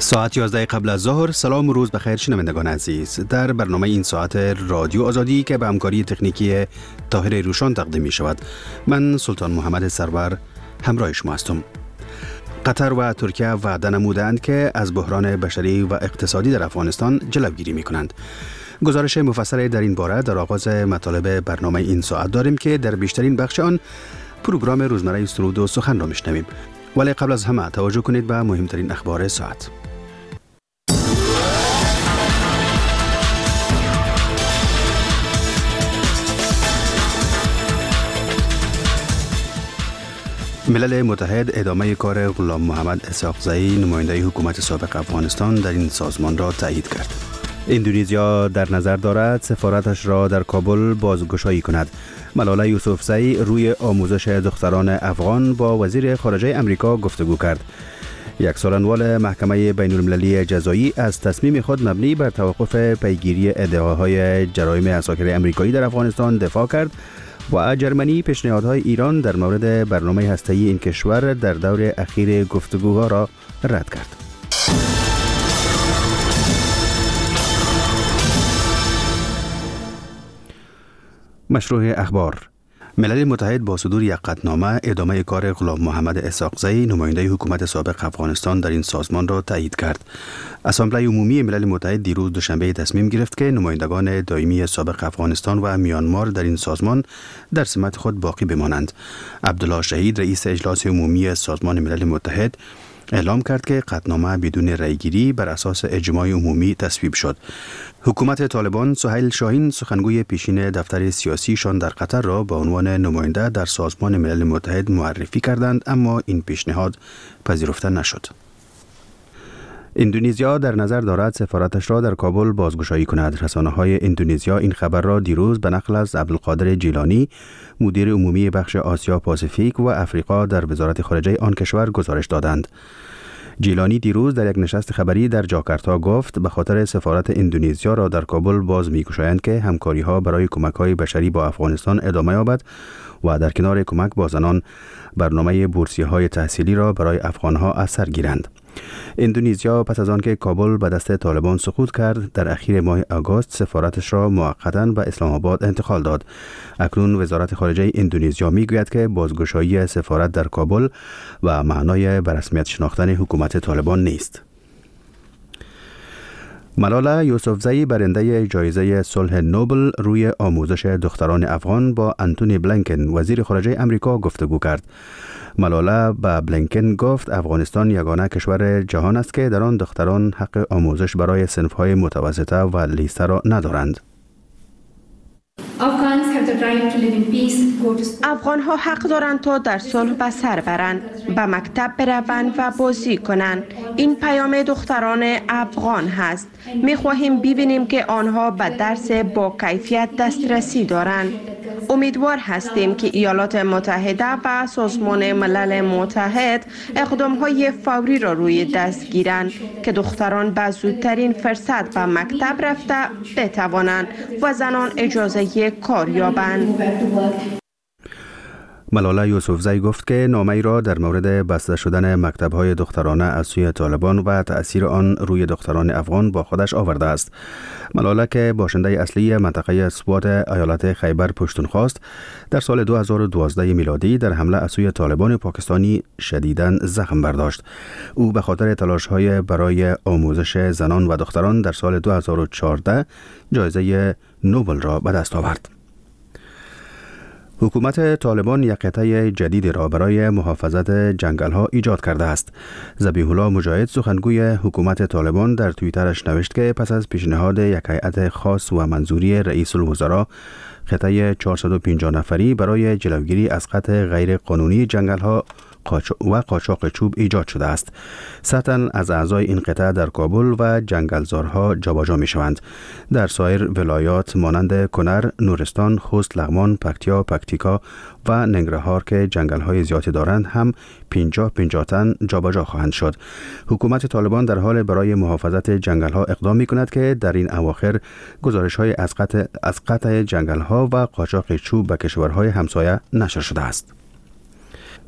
ساعت 11 قبل از ظهر. سلام و روز بخیر شنوندگان عزیز. در برنامه این ساعت رادیو آزادی که به همکاری تکنیکی طاهر روشان تقدیم می شود، من سلطان محمد سرور همراه شما هستم. قطر و ترکیه وعده نمودند که از بحران بشری و اقتصادی در افغانستان جلوگیری می کنند. گزارش مفصل در این باره در آغاز مطالب برنامه این ساعت داریم که در بیشترین بخش آن پروگرام روزمره سرود و سخن را میشنویم. ولی قبل از همه توجه کنید به مهمترین اخبار ساعت. ملل متحد ادامه کار غلام محمد اسحاقزئی نماینده حکومت سابق افغانستان در این سازمان را تایید کرد. اندونزیا در نظر دارد سفارتش را در کابل بازگشایی کند. ملاله یوسفزئی روی آموزش دختران افغان با وزیر خارجه امریکا گفتگو کرد. یک سالنوال محکمه بین المللی جزایی از تصمیم خود مبنی بر توقف پیگیری ادعاهای جرایم عساکر امریکایی در افغانستان دفاع کرد و جرمنی پیشنهادهای ایران در مورد برنامه هسته‌ای این کشور در دور اخیر گفتگوها را رد کرد. مشروع اخبار. ملل متحد با صدور یک قطعنامه ادامه کار غلام محمد اسحاقزئی نماینده حکومت سابق افغانستان در این سازمان را تایید کرد. اسامبله عمومی ملل متحد دیروز دوشنبه تصمیم گرفت که نمایندگان دائمی سابق افغانستان و میانمار در این سازمان در سمت خود باقی بمانند. عبدالله شهید رئیس اجلاس عمومی سازمان ملل متحد اعلام کرد که قطعنامه بدون رأیگیری بر اساس اجماع عمومی تصویب شد. حکومت طالبان سهیل شاهین سخنگوی پیشین دفتر سیاسیشان در قطر را به عنوان نماینده در سازمان ملل متحد معرفی کردند، اما این پیشنهاد پذیرفته نشد. اندونزیا در نظر دارد سفارتش را در کابل بازگشایی کند. رسانه‌های اندونزیا این خبر را دیروز به نقل از عبدالقادر جیلانی، مدیر عمومی بخش آسیا پاسیفیک و افریقا در وزارت خارجه آن کشور گزارش دادند. جیلانی دیروز در یک نشست خبری در جاکارتا گفت به خاطر سفارت اندونزیا را در کابل باز می‌گشایند که همکاری‌ها برای کمک‌های بشری با افغانستان ادامه یابد و در کنار کمک با زنان برنامه بورسیه‌های تحصیلی را برای افغان‌ها از سر گیرند. اندونزیا پس از آنکه کابل به دست طالبان سقوط کرد در اخیر ماه آگوست سفارتش را موقتاً به اسلام آباد انتقال داد. اکنون وزارت خارجه اندونزیا میگوید که بازگشایی سفارت در کابل و معنای به رسمیت شناختن حکومت طالبان نیست. ملاله یوسفزئی برنده جایزه صلح نوبل روی آموزش دختران افغان با انتونی بلینکن وزیر خارجه امریکا گفتگو کرد. ملاله به بلینکن گفت افغانستان یگانه کشور جهان است که در آن دختران حق آموزش برای صنف‌های متوسطه و لیسته را ندارند. افغان‌ها حق دارند تا در صلح به سر برند، به مکتب بروند و بازی کنند. این پیام دختران افغان هست. می‌خواهیم ببینیم که آنها به درس با کیفیت دسترسی دارند. امیدوار هستیم که ایالات متحده و سازمان ملل متحد اقدام‌های فوری را روی دست گیرند که دختران به زودترین فرصت به مکتب رفته بتوانند و زنان اجازه کار یابند. ملاله یوسفزئی گفت که نامه‌ای را در مورد بسته شدن مکتب‌های دخترانه از سوی طالبان و تأثیر آن روی دختران افغان با خودش آورده است. ملاله که باشنده اصلی منطقه سوات ایالت خیبر پشتونخوا است، در سال 2012 میلادی در حمله از سوی طالبان پاکستانی شدیداً زخم برداشت. او به خاطر تلاش‌های برای آموزش زنان و دختران در سال 2014 جایزه نوبل را به دست آورد. حکومت طالبان یک قطعه جدید را برای محافظت جنگل‌ها ایجاد کرده است. ذبیح الله مجاهد سخنگوی حکومت طالبان در توییترش نوشت که پس از پیشنهاد یک هیئت خاص و منظوری رئیس الوزراء، قطعه 450 نفری برای جلوگیری از قطع غیر قانونی جنگل‌ها و قاچاق چوب ایجاد شده است. سطحاً از اعضای این قطعه در کابل و جنگلزارها جابجا می شوند. در سایر ولایات مانند کنر، نورستان، خوست، لغمان، پکتیکا و ننگرهار که جنگل‌های زیادی دارند هم 50 تن جابجا خواهند شد. حکومت طالبان در حال برای محافظت جنگل‌ها اقدام می‌کند که در این اواخر گزارش‌های از قطع جنگل‌ها و قاچاق چوب به کشورهای همسایه نشر شده است.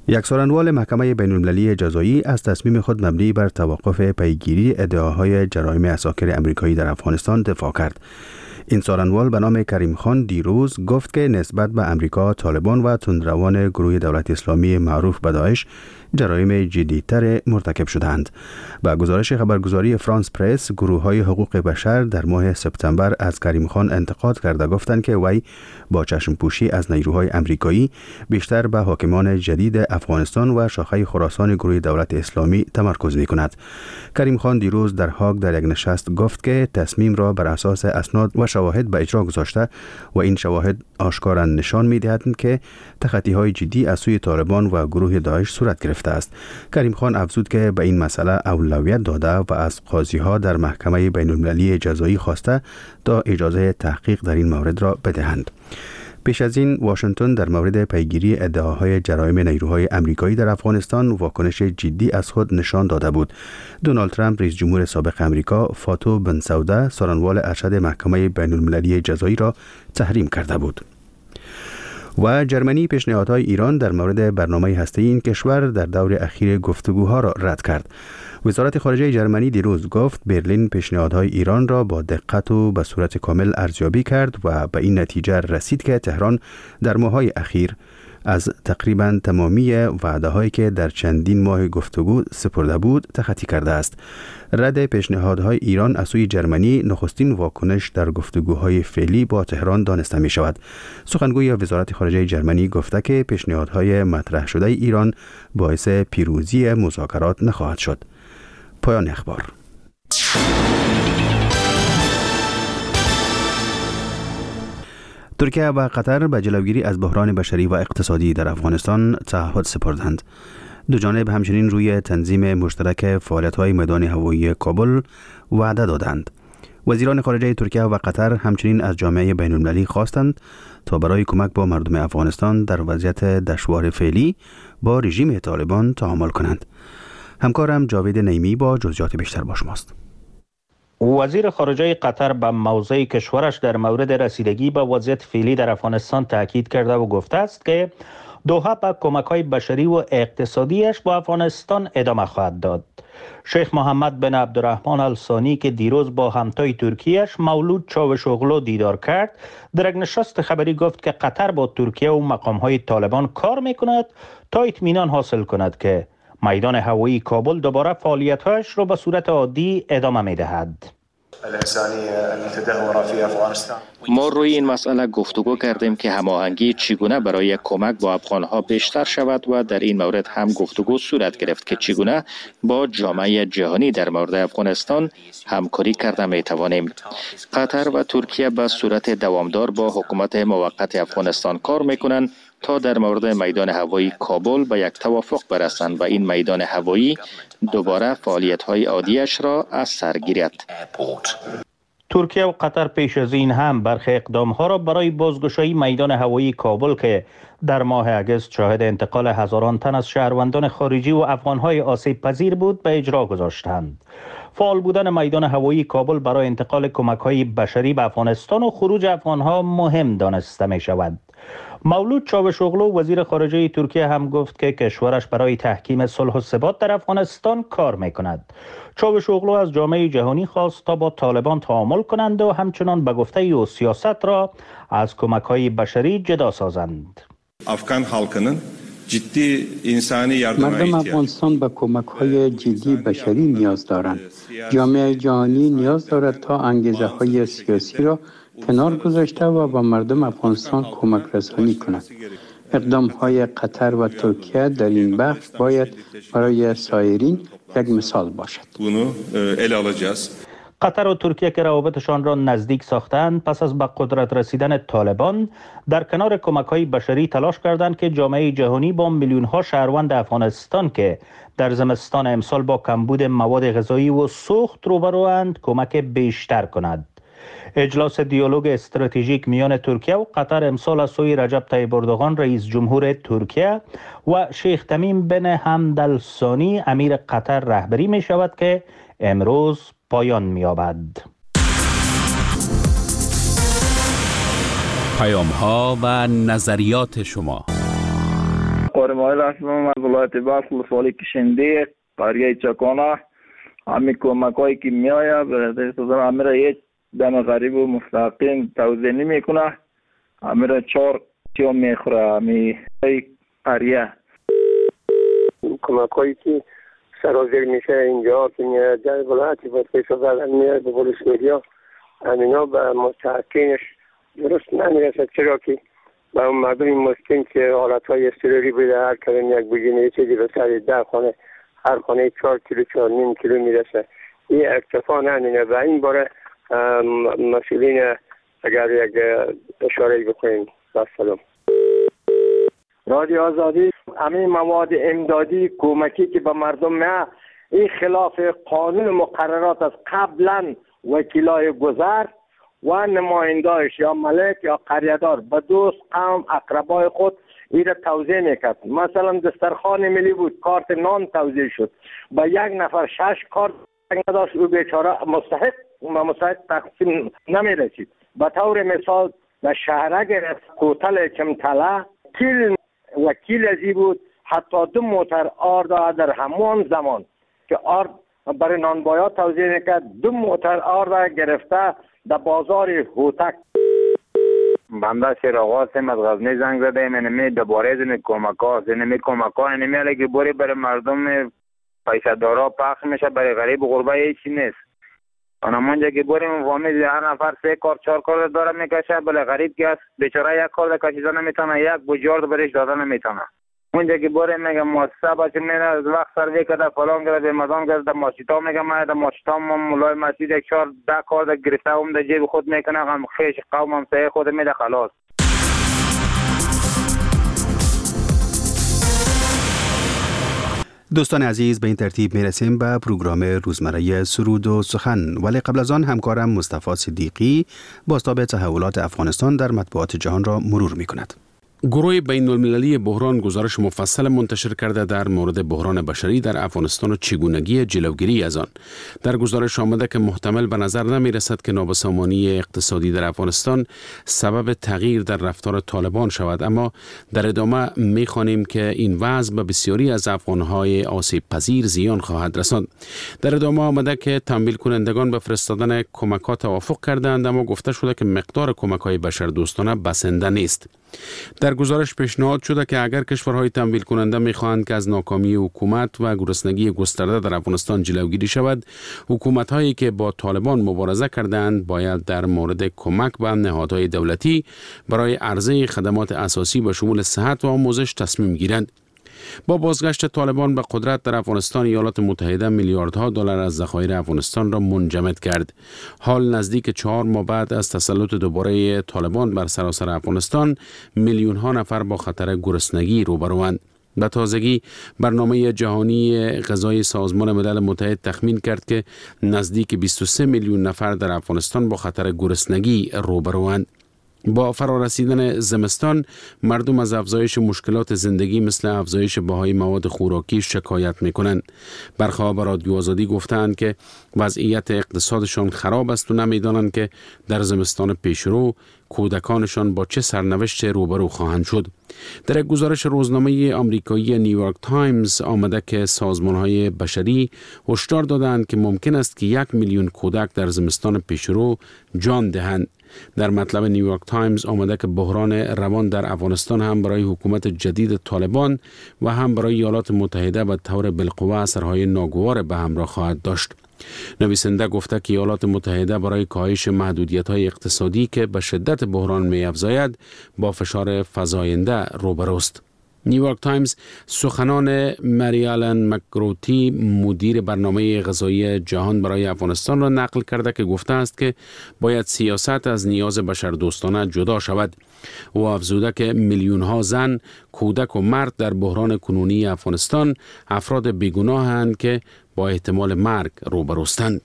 یک سخنگوی محکمه بین‌المللی جزایی از تصمیم خود مبنی بر توقف پیگیری ادعاهای جرایم عساکر امریکایی در افغانستان دفاع کرد. این سخنگوی به نام کریم خان دیروز گفت که نسبت به امریکا، طالبان و تندروان گروه دولت اسلامی معروف به داعش جرایم جدی‌تر مرتکب شدند. با گزارش خبرگزاری فرانس پرس، گروه‌های حقوق بشر در ماه سپتامبر از کریم خان انتقاد کرده گفتند که وی با چشم پوشی از نیروهای امریکایی بیشتر به حاکمان جدید افغانستان و شاخه خراسان گروه دولت اسلامی تمرکز می‌کند. کریم خان دیروز در هاگ در یک نشست گفت که تصمیم را بر اساس اسناد و شواهد به اجرا گذاشته و این شواهد آشکارا نشان می‌دهند که تخطی‌های جدی از سوی طالبان و گروه داعش صورت گرفته است. کریم خان افزود که به این مسئله اولویت داده و از قاضی‌ها در محکمه بین‌المللی جزایی خواسته تا اجازه تحقیق در این مورد را بدهند. پیش از این واشنگتن در مورد پیگیری ادعاهای جرایم نیروهای امریکایی در افغانستان واکنش جدی از خود نشان داده بود. دونالد ترامپ رئیس جمهور سابق امریکا فاتو بنسوده سخنگوی ارشد محکمه بین‌المللی جزایی را تحریم کرده بود. و جرمنی پیشنهادهای ایران در مورد برنامه هسته‌ای این کشور در دور اخیر گفتگوها را رد کرد. وزارت خارجه جرمنی دیروز گفت برلین پیشنهادهای ایران را با دقت و به صورت کامل ارزیابی کرد و به این نتیجه رسید که تهران در ماه‌های اخیر از تقریباً تمامی وعده‌هایی که در چندین ماه گفتگو سپرده بود تخطی کرده است. رد پیشنهادهای ایران از سوی جرمنی نخستین واکنش در گفتگوهای فعلی با تهران دانسته می شود. سخنگوی وزارت خارجه جرمنی گفته که پیشنهادهای مطرح شده ایران باعث پیروزی مذاکرات نخواهد شد. پایان اخبار. ترکیه و قطر به جلوگیری از بحران بشری و اقتصادی در افغانستان تعهد سپردند. دو جانب همچنین روی تنظیم مشترک فعالیت‌های میدان هوایی کابل وعده دادند. وزیران خارجه ترکیه و قطر همچنین از جامعه بین‌المللی خواستند تا برای کمک با مردم افغانستان در وضعیت دشوار فعلی با رژیم طالبان تعامل کنند. همکارم جاوید نیمی با جزئیات بیشتر با شماست. وزیر خارجه قطر به موضع کشورش در مورد رسیدگی به وضعیت فعلی در افغانستان تاکید کرده و گفته است که دوحه به کمک‌های بشری و اقتصادیش با افغانستان ادامه خواهد داد. شیخ محمد بن عبدالرحمن الثانی که دیروز با همتای ترکیهش مولود چاوشوغلو دیدار کرد، در یک نشست خبری گفت که قطر با ترکیه و مقام‌های طالبان کار می‌کند تا اطمینان حاصل کند که میدان هوایی کابل دوباره فعالیت‌هایش را به صورت عادی ادامه می‌دهد. ما روی این مسئله گفتگو کردیم که هماهنگی چگونه برای کمک با افغانها بیشتر شود و در این مورد هم گفتگو صورت گرفت که چگونه با جامعه جهانی در مورد افغانستان همکاری کرده می توانیم. قطر و ترکیه به صورت دوامدار با حکومت موقت افغانستان کار می کنند تا در مورد میدان هوایی کابل به یک توافق برسند و این میدان هوایی دوباره فعالیت‌های عادیش را از سر گیرد. ترکیه و قطر پیش از این هم برخی اقدام‌ها را برای بازگشایی میدان هوایی کابل که در ماه اگست شاهد انتقال هزاران تن از شهروندان خارجی و افغان‌های آسیب پذیر بود به اجرا گذاشتند. فعال بودن میدان هوایی کابل برای انتقال کمک‌های بشری به افغانستان و خروج افغان‌ها مهم دانسته می‌شود. مولود چاوشوغلو وزیر خارجه ترکیه هم گفت که کشورش برای تحکیم صلح و ثبات در افغانستان کار می‌کند. چاوشوغلو از جامعه جهانی خواست تا با طالبان تعامل کنند و همچنان به گفته او سیاست را از کمک‌های بشری جدا سازند. افغان halkının ciddi insani yardıma مردم افغانستان به کمک‌های جدی بشری نیاز دارند. جامعه جهانی نیاز دارد تا انگیزه‌های سیاسی را کنار گذاشته و به مردم افغانستان کمک رسانی کند. اقدام‌های قطر و ترکیه در این بخش باید برای سایرین یک مثال باشد. قطر و ترکیه که روابطشان را نزدیک ساختند پس از به قدرت رسیدن طالبان در کنار کمک‌های بشری تلاش کردند که جامعه جهانی با میلیون‌ها شهروند افغانستان که در زمستان امسال با کمبود مواد غذایی و سوخت روبروند کمک بیشتر کند. اجلاس دیالوگ استراتژیک میان ترکیه و قطر امسال از سوی رجب طیب اردوغان رئیس جمهور ترکیه و شیخ تمیم بن حمد الثانی امیر قطر رهبری می شود که امروز پایان می یابد. پیام‌ها و نظریات شما. قارمای رسمم از ولایت بلخ ولسوالی کشنده قریه چکانه. همین کمک هایی که می آید برای سازمان همین را هیچ دم غریب و مستقیم توضیح نمی کنه. همین را 4 کیا می خوره همین قریه. کمک هایی که سرازیر میشه اینجا که میاد در ولایت بلخ میاد به ولسوالیا همینا به مستحقینش درست نمیرسد، چرا که با اون مردم مسکین که حالتهای اضطراری بوده هر کدوم یک بوجینه چیزی به سر 10 خانه هر خانه 4 کیلو 4.5 کیلو میرسه. این اکتفا نمینه و این باره مسئولین اگر یک اشاره بکنیم. سلام. رادیو آزادی همین مواد امدادی کمکی که به مردم نه این خلاف قانون مقررات از قبلا وکیلای گذر و نماینده‌اش یا ملک یا قریه‌دار به دوست قوم اقربای خود ایره توزیع میکرد. مثلا دسترخوان ملی بود کارت نان توزیع شد با یک نفر 6 کارت نداشت، او بیچاره مستحق تقسیم نمیرسید. به طور مثال به شهره گرفت کوتل چمتله وکیل ازی بود حتی 2 موتر آرد در همون زمان که آرد برای نانبایا توزیع میکرد 2 موتر آرد گرفته در بازار هوتک. بنده شیراغ هستم از غزنی زنگ زدم. اینمی دوباره زنی کمک‌ها اینمی علیه بوری برای مردم پیسه دارا پخش میشه، برای غریب غربه هیچی نیست. اونمونجا که بوری مفهمید هر نفر 3 کار 4 کار داره میکشه، برای غریب که است بیچاره 1 کار کشیدن نمیتونه، 1 بوجارد برش دادن نمیتونه. اونجا که بوری میگه مؤسسه باشه میره از وقت سروی کرده فلان کرده رمضان کرده ماشیتا میگه من در ماشیتا مولای مسجد 1 4 10 کار گرفته هم در جیب خود میکنه، هم خیش قوم هم سایه خود میده خلاص. دوستان عزیز، به این ترتیب میرسیم به پروگرام روزمره سرود و سخن، ولی قبل از آن همکارم مصطفی صدیقی بازتاب تحولات افغانستان در مطبوعات جهان را مرور می کند. گروه بین المللی بحران گزارش مفصل منتشر کرده در مورد بحران بشری در افغانستان و چگونگی جلوگیری از آن. در گزارش آمده که محتمل به نظر نمی رسد که نابسامانی اقتصادی در افغانستان سبب تغییر در رفتار طالبان شود، اما در ادامه می خوانیم که این وضع به بسیاری از افغانهای آسیب پذیر زیان خواهد رساند. در ادامه آمده که تمویل کنندگان به فرستادن کمک‌ها توافق کردند، اما گفته شده که مقدار کمک‌های بشردوستانه بسنده نیست. در گزارش پیشنهاد شده که اگر کشورهای تمویل کننده می‌خواهند که از ناکامی حکومت و گرسنگی گسترده در افغانستان جلوگیری شود، حکومت‌هایی که با طالبان مبارزه کردند باید در مورد کمک به نهادهای دولتی برای عرضه خدمات اساسی به شمول صحت و آموزش تصمیم گیرند. با بازگشت طالبان به قدرت در افغانستان، ایالات متحده میلیاردها دلار از ذخایر افغانستان را منجمد کرد. حال نزدیک 4 ماه بعد از تسلط دوباره طالبان بر سراسر افغانستان، میلیون‌ها نفر با خطر گرسنگی روبروند. به تازگی برنامه جهانی غذای سازمان ملل متحد تخمین کرد که نزدیک 23 میلیون نفر در افغانستان با خطر گرسنگی روبروند. با فرارسیدن زمستان، مردم از افزایش مشکلات زندگی مثل افزایش بهای مواد خوراکی شکایت می‌کنند. برخی به رادیو آزادی گفتند که وضعیت اقتصادشان خراب است و نمی‌دانند که در زمستان پیشرو کودکانشان با چه سرنوشت روبرو خواهند شد. در یک گزارش روزنامه آمریکایی نیویورک تایمز آمده که سازمان‌های بشری هشدار دادند که ممکن است که 1 میلیون کودک در زمستان پیشرو جان دهند. در مطلب نیویورک تایمز آمده که بحران روان در افغانستان هم برای حکومت جدید طالبان و هم برای ایالات متحده به طور بالقوه اثرهای ناگوار به همراه خواهد داشت. نویسنده گفته که ایالات متحده برای کاهش محدودیت‌های اقتصادی که به شدت بحران می‌افزاید با فشار فزاینده روبروست. نیویورک تایمز سخنان مریالن مکروتی، مدیر برنامه غذایی جهان برای افغانستان را نقل کرده که گفته است که باید سیاست از نیاز بشردوستانه جدا شود. او افزوده که میلیون‌ها زن، کودک و مرد در بحران کنونی افغانستان افراد بیگناهند که با احتمال مرگ روبروستند.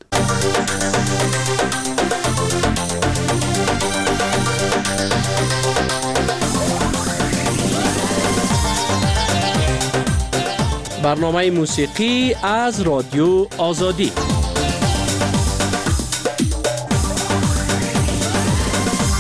برنامه موسیقی از رادیو آزادی.